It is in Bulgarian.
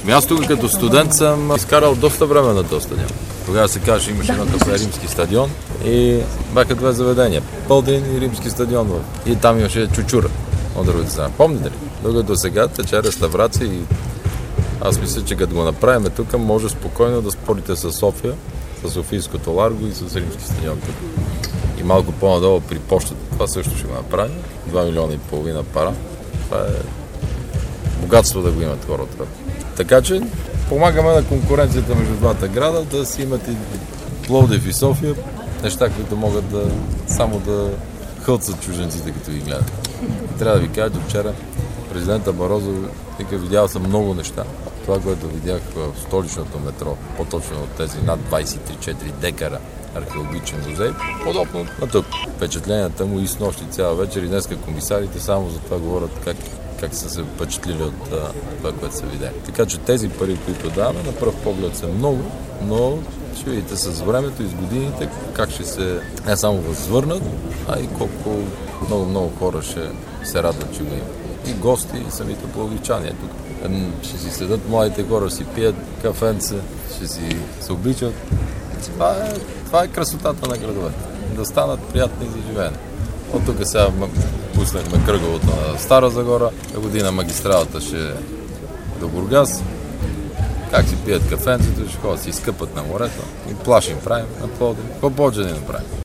Аз тук като студент съм изкарал доста време на този стадион. Тогава се каже, имаше едно кафе Римски стадион и бяха две заведения. Пълдин и Римски стадион. И там имаше чучура от другата страна. Помните ли? Докато сега тече реставрация и аз мисля, че като го направим тук, може спокойно да спорите с София, с Софийското Ларго и с Римски стадион тук. И малко по-надолу при почтата. Това също ще го направим. 2,5 милиона пара. Това е богатство да го имат хората. Така че помагаме на конкуренцията между двата града, да си имат и Пловдив и София, неща, които могат само да хълцат чужденците, като ги гледат. Трябва да ви кажа, че вчера президента Барозо видял съм много неща. Това, което видях в столичното метро, по-точно от тези над 23-4 декара археологичен музей, подобно на тук. Впечатленията му и с нощ и цяла вечер и днеска комисарите само за това говорят как са се впечатлили от това, което са видели. Така че тези пари, които даваме, на пръв поглед са много, но ще видите с времето и с годините как ще се не само възвърнат, а и колко много хора ще се радват, че го има. И гости, и самите пловдивчани. Тук ще си седат младите хора, си пият кафенце, ще си се обличат. Това е красотата на градовете. Да станат приятни за живеене. От тук сега пуснахме кръговото на Стара Загора, година магистралата ще е до Бургас. Как си пият кафенцето, ще ходят си изкъпат на морето и плаш им правим на Пловдив. Какво повече да ни направим?